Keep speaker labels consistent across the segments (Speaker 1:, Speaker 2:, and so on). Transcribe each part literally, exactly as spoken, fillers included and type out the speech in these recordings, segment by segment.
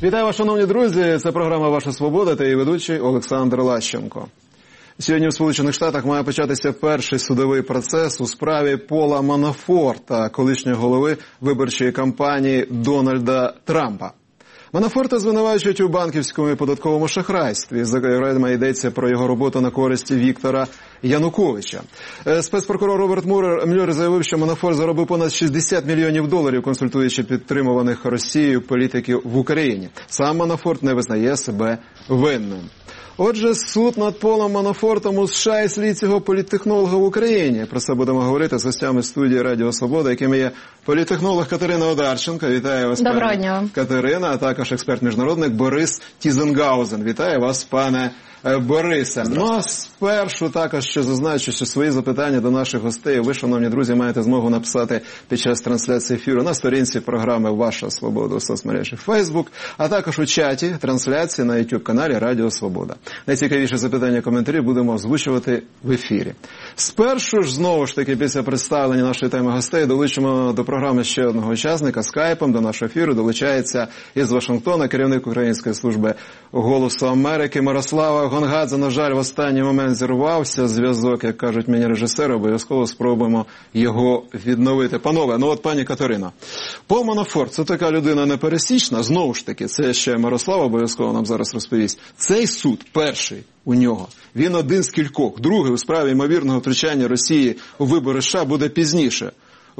Speaker 1: Вітаю вас, шановні друзі. Це програма «Ваша свобода» та її ведучий Олександр Лащенко. Сьогодні у Сполучених Штатах має початися перший судовий процес у справі Пола Манафорта, колишнього голови виборчої кампанії Дональда Трампа. Манафорта звинувачують у банківському і податковому шахрайстві. Зокрема, йдеться про його роботу на користь Віктора Януковича. Спецпрокурор Роберт Мюллер заявив, що Манафорт заробив понад шістдесят мільйонів доларів, консультуючи підтримуваних Росією політиків в Україні. Сам Манафорт не визнає себе винним. Отже, суд над Полом Манафортом у США і слід цього політтехнолога в Україні. Про це будемо говорити з гостями студії Радіо Свобода, якими є політтехнолог Катерина Одарченко. Вітаю вас,
Speaker 2: Доброго дня.
Speaker 1: Катерина, а також експерт-міжнародник Борис Тізенгаузен. Вітаю вас, пане Борисе. Ну, а спершу також, що зазначу, що свої запитання до наших гостей ви, шановні друзі, маєте змогу написати під час трансляції ефіру на сторінці програми «Ваша свобода» у соцмережі Facebook, а також у чаті трансляції на YouTube-каналі Радіо Свобода. Найцікавіші запитання і коментарі будемо озвучувати в ефірі. Спершу ж, знову ж таки, після представлення нашої теми гостей, долучимо до програми ще одного учасника. Скайпом до нашого ефіру долучається із Вашингтона керівник Української служби «Голосу Америки» Мирослава Гонгадзе. На жаль, в останній момент зірвався зв'язок, як кажуть мені режисери, обов'язково спробуємо його відновити. Панове, ну от пані Катерина, Пол Манафорт – це така людина непересічна, знову ж таки, це ще Мирослава обов'язково нам зараз розповість. Цей суд, перший у нього, він один з кількох. Другий у справі ймовірного втручання Росії у вибори США буде пізніше,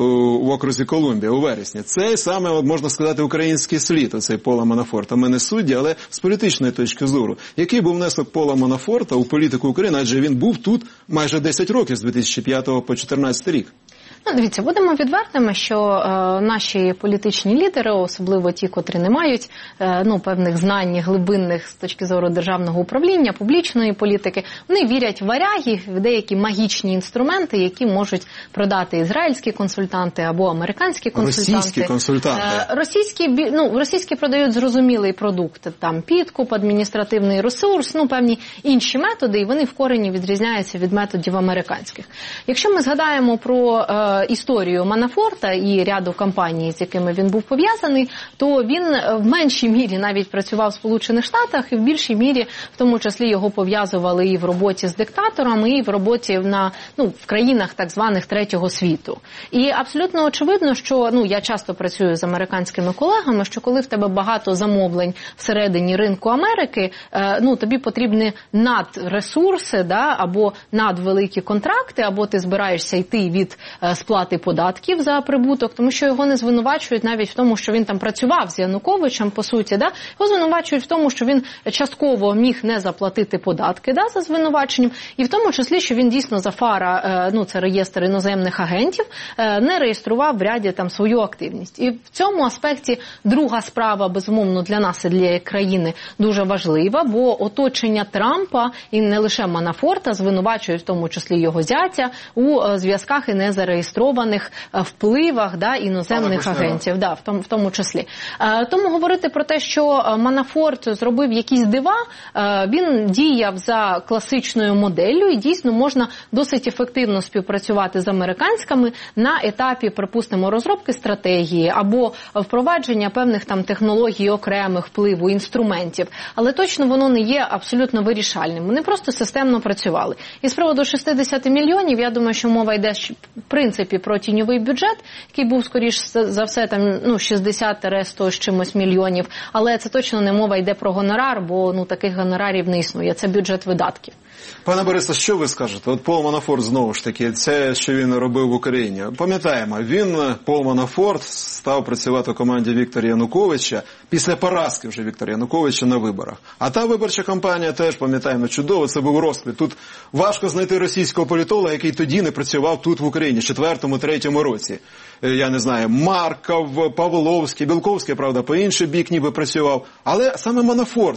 Speaker 1: в окрузі Колумбія, у вересні. Це саме, можна сказати, український слід, оцей Пола Манафорта. Ми не судді, але з політичної точки зору. Який був внесок Пола Манафорта у політику України, адже він був тут майже десять років, з дві тисячі п'ятого по дві тисячі чотирнадцятий рік?
Speaker 2: Ну, дивіться, будемо відвертими, що е, наші політичні лідери, особливо ті, котрі не мають е, ну, певних знань глибинних з точки зору державного управління, публічної політики, вони вірять в варяги, в деякі магічні інструменти, які можуть продати ізраїльські консультанти або американські консультанти.
Speaker 1: Російські консультанти.
Speaker 2: Е, російські, ну, російські продають зрозумілий продукт, там підкуп, адміністративний ресурс, ну, певні інші методи, і вони в корені відрізняються від методів американських. Якщо ми згадаємо про е, історію Манафорта і ряду компаній, з якими він був пов'язаний, то він в меншій мірі навіть працював в Сполучених Штатах, і в більшій мірі, в тому числі, його пов'язували і в роботі з диктаторами, і в роботі на, ну, в країнах так званих третього світу. І абсолютно очевидно, що, ну, я часто працюю з американськими колегами, що коли в тебе багато замовлень всередині ринку Америки, е, ну, тобі потрібні надресурси, да, або надвеликі контракти, або ти збираєшся йти від е, сплати податків за прибуток, тому що його не звинувачують навіть в тому, що він там працював з Януковичем, по суті, да? Його звинувачують в тому, що він частково міг не заплатити податки, да, за звинуваченням, і в тому числі, що він дійсно за ФАРа, ну, це реєстр іноземних агентів, не реєстрував в ряді там свою активність. І в цьому аспекті друга справа, безумовно, для нас і для країни дуже важлива, бо оточення Трампа і не лише Манафорта звинувачують в тому числі його зятя у зв'язках і не зареєстрованих впливах, да, іноземних агентів, да, в тому, в тому числі. Е, тому говорити про те, що Манафорт зробив якісь дива, е, він діяв за класичною моделлю і дійсно можна досить ефективно співпрацювати з американськими на етапі, припустимо, розробки стратегії або впровадження певних там технологій окремих впливу, інструментів. Але точно воно не є абсолютно вирішальним. Вони просто системно працювали. І з приводу шістдесят мільйонів, я думаю, що мова йде в принципі про тіньовий бюджет, який був, скоріш за все, там, ну, шістдесят сто з чимось мільйонів, але це точно не мова йде про гонорар, бо, ну, таких гонорарів не існує. Це бюджет видатків.
Speaker 1: Пане Борисе, що ви скажете? От Пол Манафорт, знову ж таки, це, що він робив в Україні. Пам'ятаємо, він, Пол Манафорт, став працювати у команді Віктора Януковича після поразки вже Віктора Януковича на виборах. А та виборча кампанія теж, пам'ятаємо, чудово, це був розквіт. Тут важко знайти російського політолога, який тоді не працював тут в Україні, в четвертому-третьому році. Я не знаю, Марков, Павловський, Білковський, правда, по інший бік ніби працював. Але саме Манафорт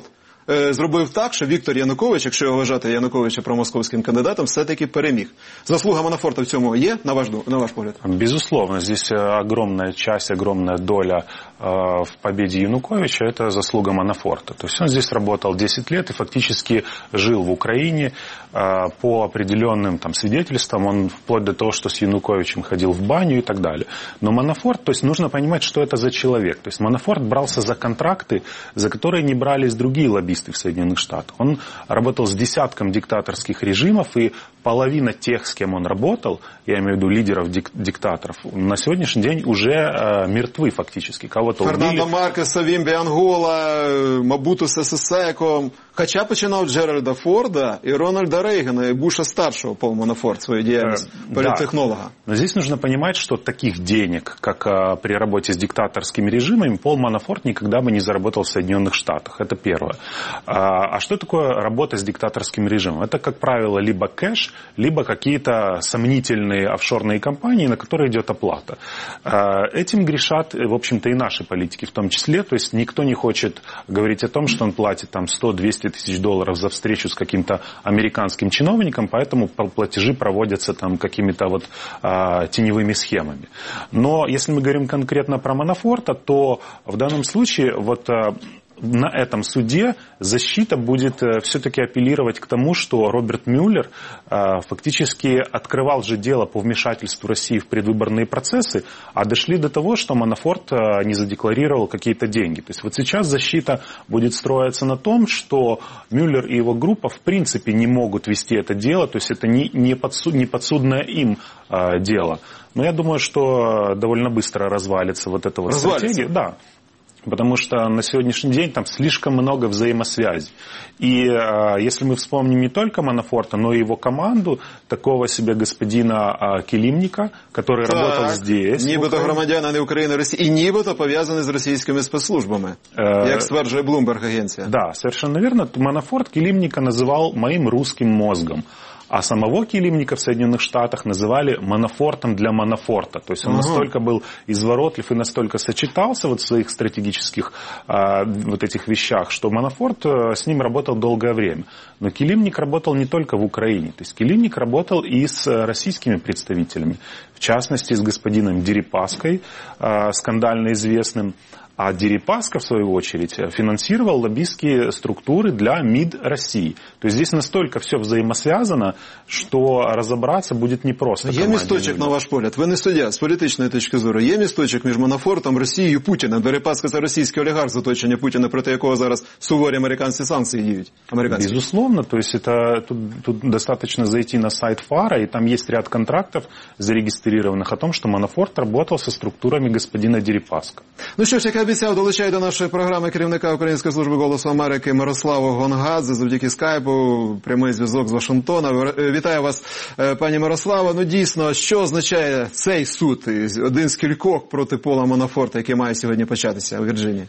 Speaker 1: е, зробив так, що Віктор Янукович, якщо його вважати Януковича промосковським кандидатом, все-таки переміг. Заслуга Манафорта в цьому є, на ваш, на ваш погляд?
Speaker 3: Безусловно, здесь огромная часть, огромная доля э, в победе Януковича – это заслуга Манафорта. То есть он здесь работал десять лет и фактически жил в Украине э, по определенным там свидетельствам. Он вплоть до того, что с Януковичем ходил в баню и так далее. Но Манафорт, то есть нужно понимать, что это за человек. То есть Манафорт брался за контракты, за которые не брались другие лоббисты в Соединенных Штатах. Он работал с десятком диктаторских режимов, и половина тех, с кем он работал, я имею в виду лидеров дик- диктаторов, на сегодняшний день уже э, мертвы фактически. Кого-то
Speaker 1: Фернандо
Speaker 3: убили.
Speaker 1: Маркеса, Вімбі Ангола, Мабуту Сесе Секо. Хоча починав Джеральда Форда и Рональда Рейгана, и Буша-старшего, Пол Манафорт, свою деятельность э, политтехнолога. Да.
Speaker 3: Но здесь нужно понимать, что таких денег, как э, при работе с диктаторскими режимами, Пол Манафорт никогда бы не заработал в Соединенных Штатах. Это первое. А, а что такое работа с диктаторским режимом? Это, как правило, либо кэш, либо какие-то сомнительные офшорные компании, на которые идет оплата. А, этим грешат, в общем-то, и наши политики в том числе. То есть никто не хочет говорить о том, что он платит там сто-двести тысяч долларов за встречу с каким-то американским чиновником, поэтому платежи проводятся там какими-то вот а, теневыми схемами. Но если мы говорим конкретно про Манафорта, то в данном случае вот а, на этом суде защита будет все-таки апеллировать к тому, что Роберт Мюллер э, фактически открывал же дело по вмешательству России в предвыборные процессы, а дошли до того, что Манафорт э, не задекларировал какие-то деньги. То есть вот сейчас защита будет строиться на том, что Мюллер и его группа в принципе не могут вести это дело, то есть это не, не, подсуд, не подсудное им э, дело. Но я думаю, что довольно быстро развалится вот эта вот стратегия. Да. Потому что на сегодняшний день там слишком много взаимосвязи. И э, если мы вспомним не только Манафорта, но и его команду, такого себе господина э, Килимника, который так, работал здесь.
Speaker 1: Нібито громадянин України, Росії, і нібито пов'язаний з російськими спецслужбами, э, як стверджує Bloomberg агенція.
Speaker 3: Да, совершенно верно. Манафорт Килимника называл моим русским мозгом. А самого Килимника в Соединенных Штатах называли Манафортом для Манафорта. То есть он uh-huh. настолько был изворотлив и настолько сочетался вот в своих стратегических а, вот этих вещах, что Манафорт а, с ним работал долгое время. Но Килимник работал не только в Украине. То есть Килимник работал и с российскими представителями. В частности, с господином Дерипаской, а, скандально известным. А Дерипаска, в свою очередь, финансировал лоббистские структуры для МИД России. То есть здесь настолько все взаимосвязано, что разобраться будет непросто.
Speaker 1: Є місточок, на ваш погляд, ви не суддя, з політичної точки зору, є місточок між Манафортом, Росією і Путіним? Дерипаска – це російський олігарх з оточення Путіна, проти якого зараз суворі американські санкції діють.
Speaker 3: Безусловно, то есть это, тут, тут достаточно зайти на сайт ФАРа, и там есть ряд контрактов зарегистрированных о том, что Манафорт работал со структурами господина Дерипаска.
Speaker 1: Ну що ж, як обіцяв, долучаю до нашої програми керівника Української служби «Голосу Америки» Мирославу Гонгадзе, завдяки скайпу, прямий зв'язок з Вашингтона. Вітаю вас, пані Мирослава. Ну дійсно, що означає цей суд, один з кількох проти Пола Манафорта, який має сьогодні початися у Вірджинії?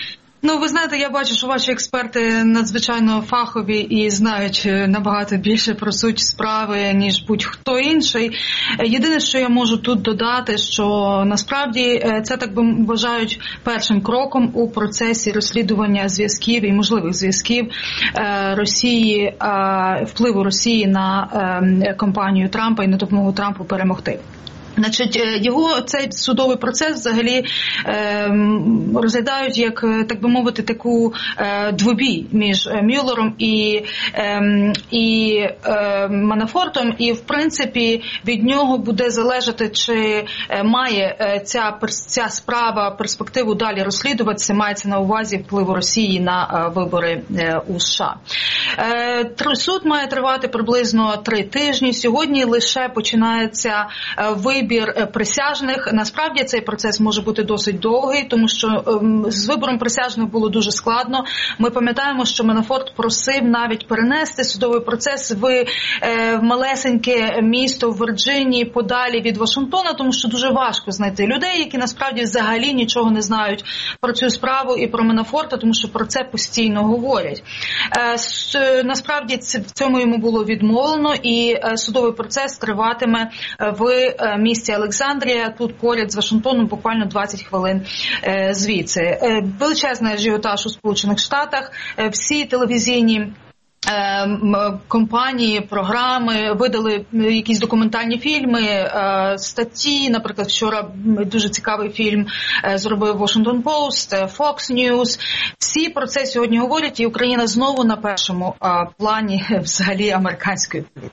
Speaker 4: Ну, ви знаєте, я бачу, що ваші експерти надзвичайно фахові і знають набагато більше про суть справи, ніж будь-хто інший. Єдине, що я можу тут додати, що насправді це, так би вважають, першим кроком у процесі розслідування зв'язків і можливих зв'язків Росії, впливу Росії на кампанію Трампа і на допомогу Трампу перемогти. Значить, його цей судовий процес взагалі е, розглядають як, так би мовити, таку е, двобій між Мюллером і, е, і е, Манафортом, і в принципі від нього буде залежати, чи має ця, ця справа перспективу далі розслідуватися, мається на увазі впливу Росії на вибори у США. Е, суд має тривати приблизно три тижні. Сьогодні лише починається вибір Вибір присяжних. Насправді цей процес може бути досить довгий, тому що з вибором присяжних було дуже складно. Ми пам'ятаємо, що Манафорт просив навіть перенести судовий процес в, в малесеньке місто в Вірджинії, подалі від Вашингтона, тому що дуже важко знайти людей, які насправді взагалі нічого не знають про цю справу і про Манафорта, тому що про це постійно говорять. Насправді в цьому йому було відмовлено, і судовий процес триватиме в місті Олександрія, тут поряд з Вашингтоном, буквально двадцять хвилин звідси. Величезний ажіотаж у Сполучених Штатах, всі телевізійні компанії, програми видали якісь документальні фільми, статті. Наприклад, вчора дуже цікавий фільм зробив Washington Post, Fox News. Всі про це сьогодні говорять, і Україна знову на першому плані взагалі американської політики.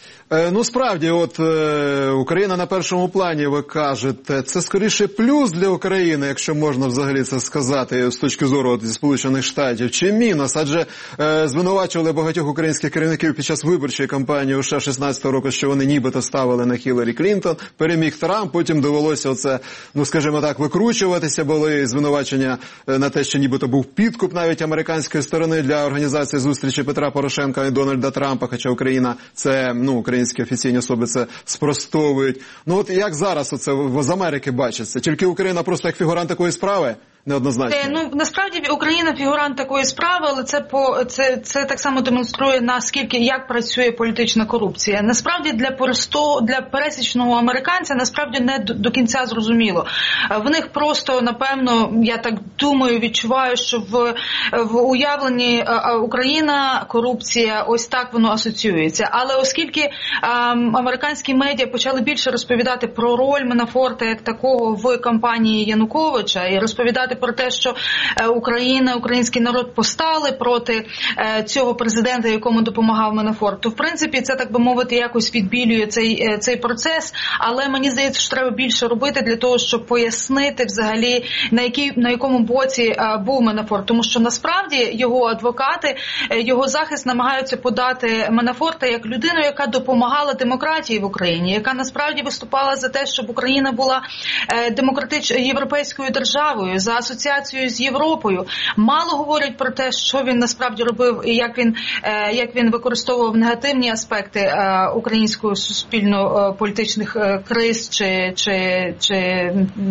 Speaker 1: Ну, справді, от е, Україна на першому плані, ви кажете, це скоріше плюс для України, якщо можна взагалі це сказати з точки зору от, зі Сполучених Штатів, чи мінус? Адже е, звинувачували багатьох українських керівників під час виборчої кампанії у США шістнадцятого року, що вони нібито ставили на Хіларі Клінтон, переміг Трамп, потім довелося оце, ну, скажімо так, викручуватися, були звинувачення на те, що нібито був підкуп навіть американської сторони для організації зустрічі Петра Порошенка і Дональда Трампа, хоча Україна це, ну, українські офіційні особи це спростовують. Ну от як зараз оце з Америки бачиться? Тільки Україна просто як фігурант такої справи? Неоднозначно.
Speaker 4: Е, ну, насправді Україна фігурант такої справи, але це по це, це так само демонструє, наскільки як працює політична корупція. Насправді для просто для пересічного американця насправді не до, до кінця зрозуміло. В них просто, напевно, я так думаю, відчуваю, що в, в уявленні Україна, корупція, ось так воно асоціюється. Але оскільки а, американські медіа почали більше розповідати про роль Манафорта як такого в кампанії Януковича і розповідати про те, що Україна, український народ постали проти цього президента, якому допомагав Манафорт, то в принципі це, так би мовити, якось відбілює цей, цей процес, але мені здається, що треба більше робити для того, щоб пояснити взагалі, на, якій, на якому боці був Манафорт, тому що насправді його адвокати, його захист намагаються подати Манафорта як людину, яка допомагала демократії в Україні, яка насправді виступала за те, щоб Україна була демократичною європейською державою, за асоціацією з Європою. Мало говорять про те, що він насправді робив і як він, як він використовував негативні аспекти українського суспільно-політичних криз чи, чи, чи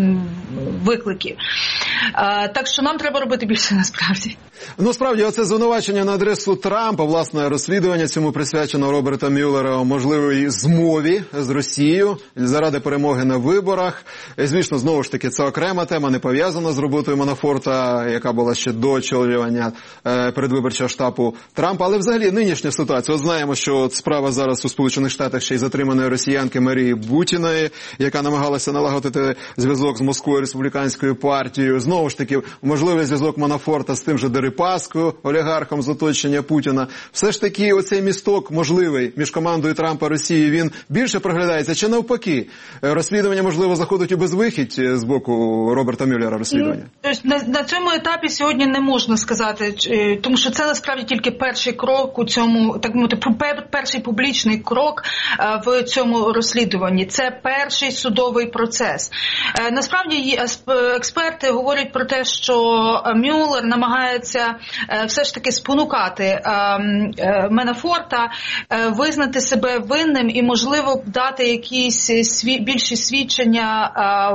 Speaker 4: викликів. Так що нам треба робити більше насправді.
Speaker 1: Ну, справді, оце звинувачення на адресу Трампа, власне, розслідування цьому присвячено Роберта Мюллера у можливій змові з Росією заради перемоги на виборах. І, звісно, знову ж таки, це окрема тема, не пов'язана з роботою Манафорта, яка була ще до очолювання е, передвиборчого штабу Трампа. Але взагалі нинішня ситуація. От знаємо, що от справа зараз у Сполучених Штатах ще й затриманої росіянки Марії Бутіної, яка намагалася налагодити зв'язок з Москвою, республіканською партією. Знову ж таки, можливий зв'язок Манафорта з тим же Дерипаскою, олігархом з оточення Путіна. Все ж таки, оцей місток можливий між командою Трампа і Росії, він більше проглядається, чи навпаки? Розслідування, можливо, заходить у безвихідь з боку Роберта Мюллера розслідування?
Speaker 4: На, на цьому етапі сьогодні не можна сказати, тому що це насправді тільки перший крок у цьому, так мовити, перший публічний крок в цьому розслідуванні. Це перший судовий процес. Насправді експерти говорять про те, що Мюллер намагається все ж таки спонукати Манафорта визнати себе винним і, можливо, дати якісь сві, більші свідчення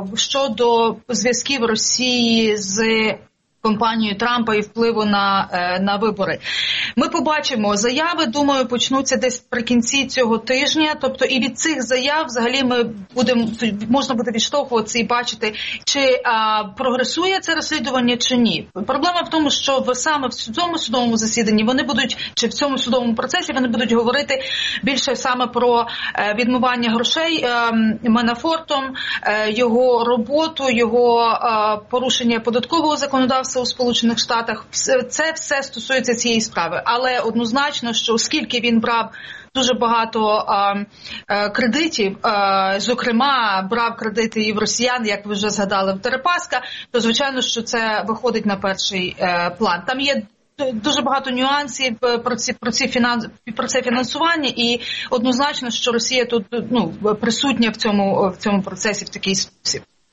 Speaker 4: щодо зв'язків Росії з компанією Трампа і впливу на, на вибори. Ми побачимо заяви, думаю, почнуться десь при кінці цього тижня, тобто і від цих заяв взагалі ми будемо, можна буде відштовхуватися і бачити, чи а, прогресує це розслідування, чи ні. Проблема в тому, що в, саме в цьому судовому засіданні вони будуть, чи в цьому судовому процесі вони будуть говорити більше саме про е, відмивання грошей е, Манафортом, е, його роботу, його е, порушення податкового законодавства у Сполучених Штатах. Це все стосується цієї справи. Але однозначно, що оскільки він брав дуже багато а, а, кредитів, а, зокрема, брав кредити і в росіян, як ви вже згадали, в Дерипаска, то, звичайно, що це виходить на перший а, план. Там є дуже багато нюансів про ці, про ці фінанс, про це фінансування, і однозначно, що Росія тут, ну, присутня в цьому, в цьому процесі в такий спосіб.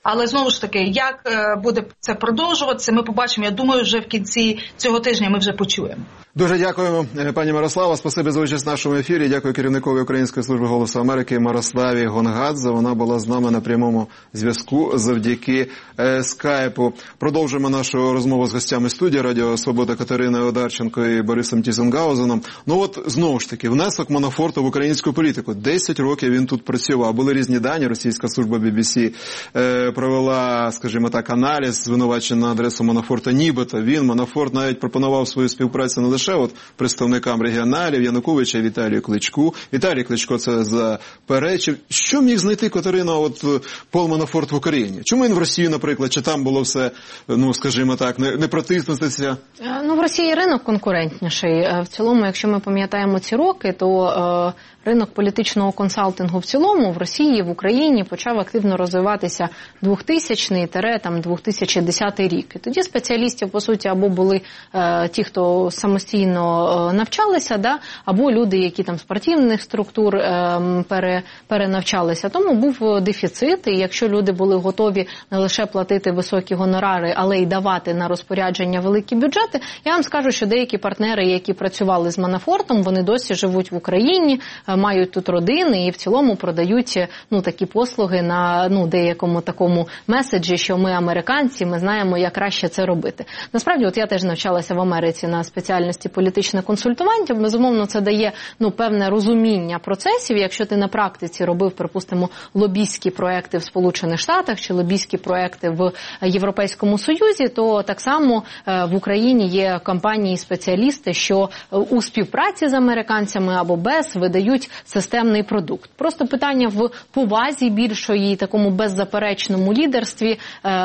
Speaker 4: Але знову ж таки, як буде це продовжуватися, ми побачимо, я думаю, вже в кінці цього тижня ми вже почуємо.
Speaker 1: Дуже дякуємо, пані Мирослава. Спасибі за участь в нашому ефірі. Дякую керівникові Української служби «Голосу Америки» Мирославі Гонгадзе. Вона була з нами на прямому зв'язку завдяки е, скайпу. Продовжуємо нашу розмову з гостями студії Радіо Свобода Катериною Одарченко і Борисом Тізенгаузеном. Ну от, знову ж таки, внесок Манафорта в українську політику. Десять років він тут працював. Були різні дані. Російська служба бі бі сі е, провела, скажімо так, аналіз звинувачень на адресу Манафорта. Нібито він, Манафорт, навіть пропонував свою співпрацю не лише от представникам регіоналів, Януковича, Віталію Кличку. Віталій Кличко це заперечив. Що міг знайти, Катерина, от Пол Манафорт в Україні? Чому він в Росії, наприклад, чи там було все, ну, скажімо так, не, не протиснутися?
Speaker 2: Ну, в Росії ринок конкурентніший. В цілому, якщо ми пам'ятаємо ці роки, то е, ринок політичного консалтингу в цілому в Росії, в Україні почав активно розвиватися двохтисячний - дві тисячі десятий рік. І тоді спеціалістів, по суті, або були е, ті, хто самостійно навчалися, да, або люди, які там з партійних структур е, пере, перенавчалися. Тому був дефіцит, і якщо люди були готові не лише платити високі гонорари, але й давати на розпорядження великі бюджети, я вам скажу, що деякі партнери, які працювали з Манафортом, вони досі живуть в Україні, мають тут родини і в цілому продають, ну, такі послуги на, ну, деякому такому меседжі, що ми американці, ми знаємо, як краще це робити. Насправді, от я теж навчалася в Америці на спеціальності політичне консультування, безумовно, це дає, ну, певне розуміння процесів. Якщо ти на практиці робив, припустимо, лобійські проекти в Сполучених Штатах чи лобійські проекти в Європейському Союзі, то так само в Україні є компанії-спеціалісти, що у співпраці з американцями або без видають системний продукт. Просто питання в повазі більшої, такому беззаперечному лідерстві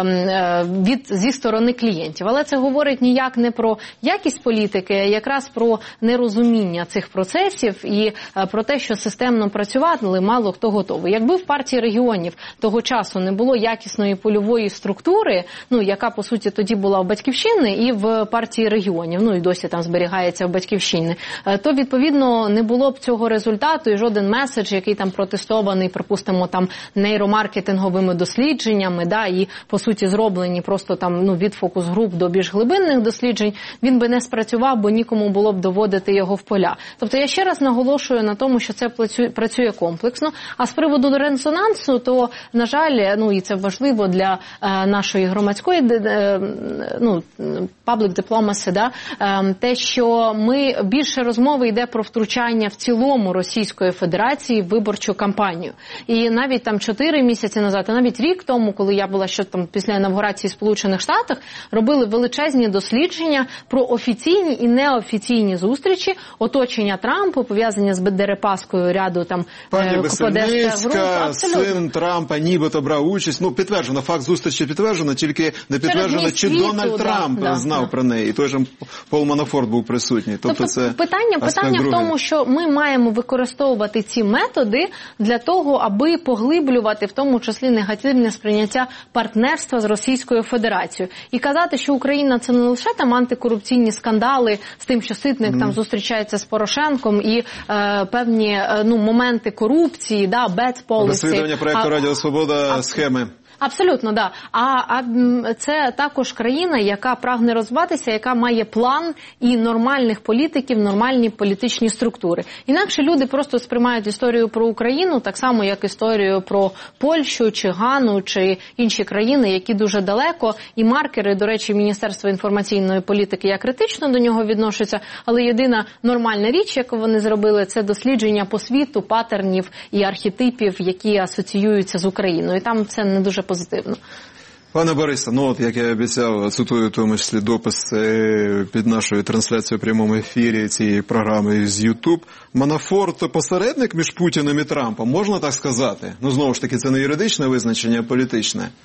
Speaker 2: від, зі сторони клієнтів. Але це говорить ніяк не про якість політики, а якраз про нерозуміння цих процесів і про те, що системно працювати, але мало хто готовий. Якби в партії регіонів того часу не було якісної польової структури, ну, яка, по суті, тоді була в Батьківщини і в партії регіонів, ну, і досі там зберігається в Батьківщині, то, відповідно, не було б цього результату і жоден меседж, який там протестований, припустимо, там нейромаркетинговими дослідженнями, да, і, по суті, зроблені просто там, ну, від фокус-груп до більш глибинних досліджень, він би не спрацював, бо нікому було б доводити його в поля. Тобто я ще раз наголошую на тому, що це працює комплексно. А з приводу резонансу, то, на жаль, ну, і це важливо для е, нашої громадської, е, ну, public diplomacy, да, е, те, що ми, більше розмови йде про втручання в цілому Російської Федерації в виборчу кампанію. І навіть там чотири місяці назад, а навіть рік тому, коли я була ще там після інавгурації в Сполучених Штатах, робили величезні дослідження про офіційні і неофіційні зустрічі, оточення Трампа, пов'язані з Дерипаскою ряду там
Speaker 1: Пані Весельницька, син Трампа, нібито брав участь. Ну, підтверджено, факт зустрічі підтверджено, тільки не підтверджено, чи світу, Дональд да, Трамп да, знав да. про неї. І той же Пол Манафорт був присутній. Тобто, тобто це питання, питання в тому, що ми маємо використовувати ці методи для того, аби поглиблювати, в тому числі, негативне сприйняття партнерства з Російською Федерацією. І казати, що Україна це не лише там антикорупційні скандали з тим, що Ситник mm. там зустрічається з Порошенком і е, певні е, ну, моменти корупції, да, bad policy. Розслідування проєкту Радіо Свобода, а, схеми.
Speaker 2: Абсолютно, да. А, а це також країна, яка прагне розвиватися, яка має план і нормальних політиків, нормальні політичні структури. Інакше люди просто сприймають історію про Україну так само, як історію про Польщу, чи Гану, чи інші країни, які дуже далеко. І маркери, до речі, Міністерства інформаційної політики, я критично до нього відношуся, але єдина нормальна річ, яку вони зробили, це дослідження по світу, патернів і архетипів, які асоціюються з Україною. І там це не дуже позитивно.
Speaker 1: Пане Борисе, ну от, як я обіцяв, цитую в тому числі допис під нашою трансляцією в прямому ефірі цієї програми з YouTube. Манафорт – посередник між Путіним і Трампом, можна так сказати? Ну, знову ж таки, це не юридичне визначення, а політичне.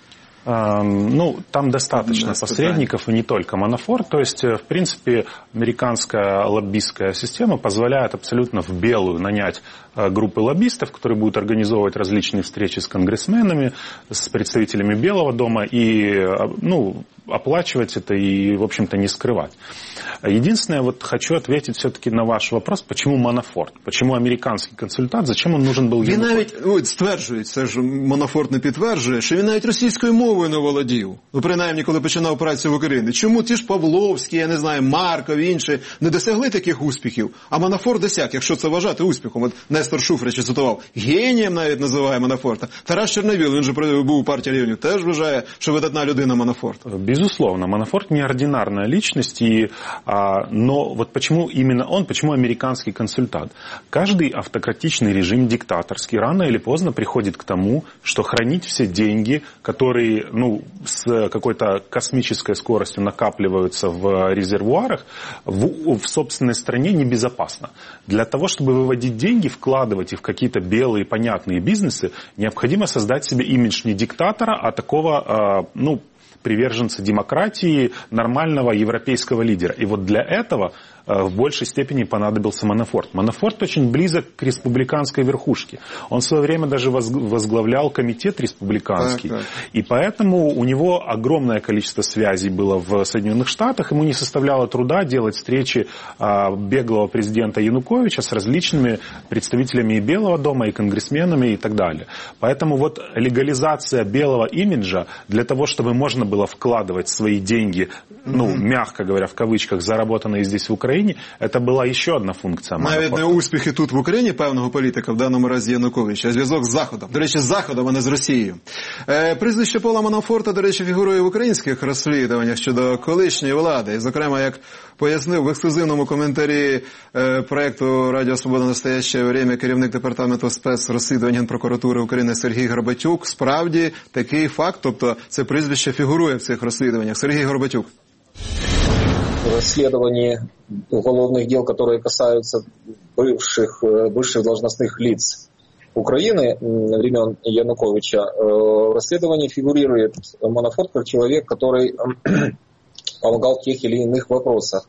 Speaker 3: Ну, там достаточно посредников, и не только Манафорт. То есть, в принципе, американская лоббистская система позволяет абсолютно в белую нанять группы лоббистов, которые будут организовывать различные встречи с конгрессменами, с представителями Белого дома и, ну, оплачивать это и, в общем-то, не скрывать. Единственное, вот хочу ответить все-таки на ваш вопрос, почему Манафорт? Почему американський консультант? Зачем он нужен був
Speaker 1: Він навіть ось, стверджують, це ж Манафорт не підтверджує, що він навіть російською мовою не володів. Ну, принаймні, коли починав працю в Україні. Чому ті ж Павловські, я не знаю, Марков, інші не досягли таких успіхів? А Манафорт досяг, якщо це вважати успіхом. От Нестор Шуфрич цитував. Генієм навіть називає Манафорта. Тарас Чорновіл, він же був у партії регіонів, теж вважає, що видатна людина Манафорт.
Speaker 3: Безусловно, Манафорт неординарная личность, и, а, но вот почему именно он, почему американский консультант? Каждый автократичный режим, диктаторский, рано или поздно приходит к тому, что хранить все деньги, которые, ну, с какой-то космической скоростью накапливаются в резервуарах, в, в собственной стране небезопасно. Для того, чтобы выводить деньги, вкладывать их в какие-то белые, понятные бизнесы, необходимо создать себе имидж не диктатора, а такого, а, ну, приверженца демократии, нормального европейского лидера. И вот для этого в большей степени понадобился Манафорт. Манафорт очень близок к республиканской верхушке. Он в свое время даже возглавлял комитет республиканский. Так, так. И поэтому у него огромное количество связей было в Соединенных Штатах. Ему не составляло труда делать встречи беглого президента Януковича с различными представителями и Белого дома, и конгрессменами, и так далее. Поэтому вот легализация белого имиджа для того, чтобы можно было вкладывать свои деньги, ну, mm-hmm. мягко говоря, в кавычках, заработанные здесь в Украине, це була ще одна функція Манафорта.
Speaker 1: Навіть не успіхи тут в Україні певного політика, в даному разі Януковича, а зв'язок з Заходом. До речі, з Заходом, а не з Росією. Е, прізвище Пола Манафорта, до речі, фігурує в українських розслідуваннях щодо колишньої влади. І, зокрема, як пояснив в ексклюзивному коментарі е, проєкту «Радіо Свобода. Настояще время» керівник департаменту спецрозслідувань Генпрокуратури України Сергій Горбатюк, справді такий факт, тобто це прізвище фігурує в цих розслідуваннях. Сергій Горбатюк.
Speaker 5: Расследовании уголовных дел, которые касаются бывших, бывших должностных лиц Украины времен Януковича, в расследовании фигурирует Манафорт как человек, который помогал в тех или иных вопросах,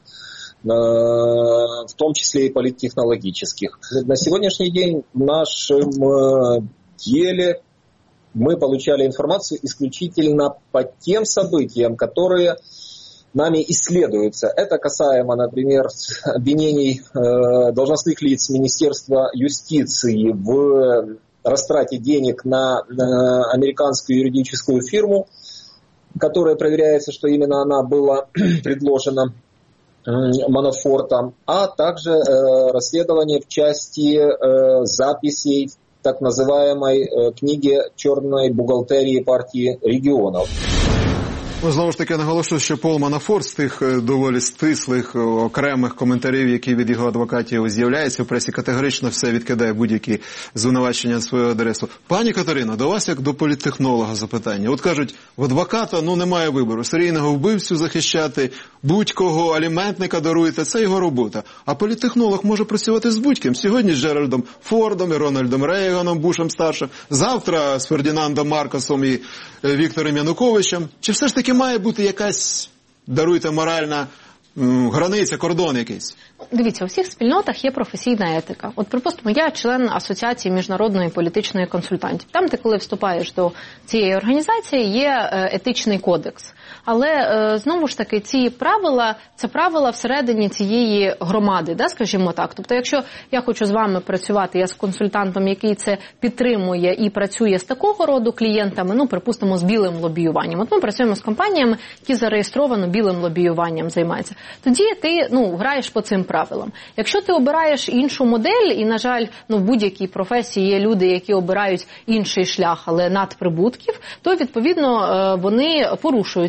Speaker 5: в том числе и политтехнологических. На сегодняшний день в нашем деле мы получали информацию исключительно по тем событиям, которые нами исследуется. Это касаемо, например, обвинений э, должностных лиц Министерства юстиции в растрате денег на, на американскую юридическую фирму, которая проверяется, что именно она была предложена э, Манафортом, а также э, расследование в части э, записей так называемой э, книги «Черной бухгалтерии партии регионов».
Speaker 1: Ну, знову ж таки, наголошую, що Пол Манафорт з тих доволі стислих, окремих коментарів, які від його адвокатів з'являються в пресі, категорично все відкидає будь-які звинувачення на свою адресу. Пані Катерино, до вас як до політтехнолога запитання. От кажуть, в адвоката, ну, немає вибору. Серійного вбивцю захищати, будь-кого аліментника даруєте, це його робота. А політтехнолог може працювати з будь-ким. Сьогодні з Джеральдом Фордом і Рональдом Рейганом, Бушем старшим. Завтра з Фердінандом Маркосом і Віктором Януковичем. Чи все ж таки має бути якась, даруйте, моральна м, границя, кордон якийсь?
Speaker 2: Дивіться, у всіх спільнотах є професійна етика. От, припустимо, я член Асоціації міжнародної політичної консультантів. Там, ти коли вступаєш до цієї організації, є етичний кодекс. Але, знову ж таки, ці правила, це правила всередині цієї громади, да, скажімо так. Тобто, якщо я хочу з вами працювати, я з консультантом, який це підтримує і працює з такого роду клієнтами, ну, припустимо, з білим лобіюванням. От ми працюємо з компаніями, які зареєстровано білим лобіюванням займаються. Тоді ти, ну, граєш по цим правилам. Якщо ти обираєш іншу модель, і, на жаль, ну, в будь-якій професії є люди, які обирають інший шлях, але надприбутків, то, відповідно, вони порушують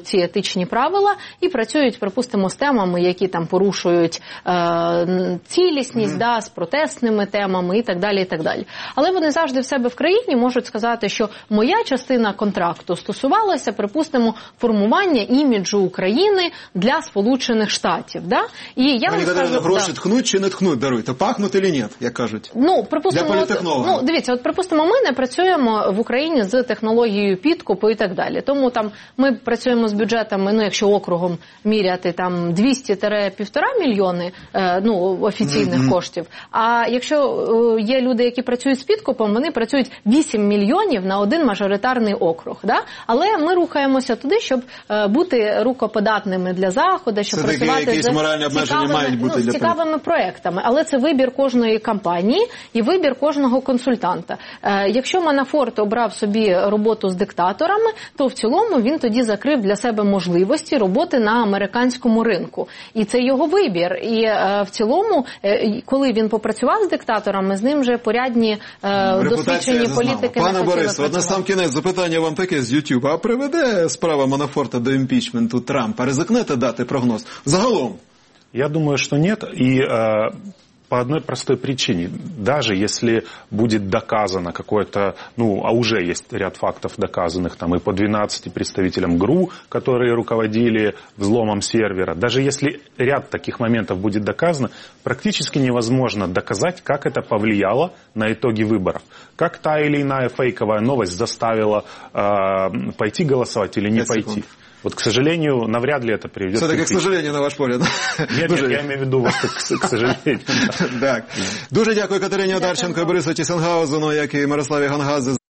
Speaker 2: ці етичні правила і працюють, припустимо, з темами, які там порушують е, цілісність, mm. да, з протестними темами і так далі, і так далі. Але вони завжди в себе в країні можуть сказати, що моя частина контракту стосувалася, припустимо, формування іміджу України для Сполучених Штатів. Да? І я
Speaker 1: Вони
Speaker 2: скажу,
Speaker 1: гроші
Speaker 2: да.
Speaker 1: тхнуть чи не тхнуть, даруйте, пахнуть чи ні, як кажуть?
Speaker 2: Ну, припустимо,
Speaker 1: для політехнолога.
Speaker 2: От, ну, дивіться, от, припустимо, ми не працюємо в Україні з технологією підкупу і так далі. Тому там ми працюємо з бюджетами, ну, якщо округом міряти, там двісті-півтора мільйони, е, ну, офіційних mm-hmm. коштів. А якщо е, є люди, які працюють з підкупом, вони працюють вісім мільйонів на один мажоритарний округ. Да? Але ми рухаємося туди, щоб е, бути рукоподатними для Заходу, щоб
Speaker 1: це
Speaker 2: працювати
Speaker 1: такі,
Speaker 2: з
Speaker 1: моральні обмеження мають бути
Speaker 2: ну,
Speaker 1: для
Speaker 2: з цікавими проектами. Але це вибір кожної компанії і вибір кожного консультанта. Е, якщо Манафорт обрав собі роботу з диктаторами, то в цілому він тоді закрив для себе можливості роботи на американському ринку. І це його вибір. І е, в цілому, е, коли він попрацював з диктаторами, з ним вже порядні е, досвідчені політики
Speaker 1: Пане
Speaker 2: не хотіли
Speaker 1: Борису, от на сам кінець запитання вам таке з YouTube. А приведе справа Манафорта до імпічменту Трампа? Ризикнете дати прогноз? Загалом?
Speaker 3: Я думаю, что нет. И э, по одной простой причине. Даже если будет доказано какое-то, ну, а уже есть ряд фактов доказанных, там и по двенадцати представителям ГРУ, которые руководили взломом сервера, даже если ряд таких моментов будет доказано, практически невозможно доказать, как это повлияло на итоги выборов. Как та или иная фейковая новость заставила э, пойти голосовать или не пойти. Секунд. Вот, к сожалению, навряд ли это приведет
Speaker 1: Все-таки,
Speaker 3: к
Speaker 1: к сожалению, на ваш погляд.
Speaker 3: Нет, нет, я имею в виду вас, к, к сожалению.
Speaker 1: Так. Дуже дякую Катерині Одарченко і Борису Тісенгаузену, як і Мирославі Гангадзе.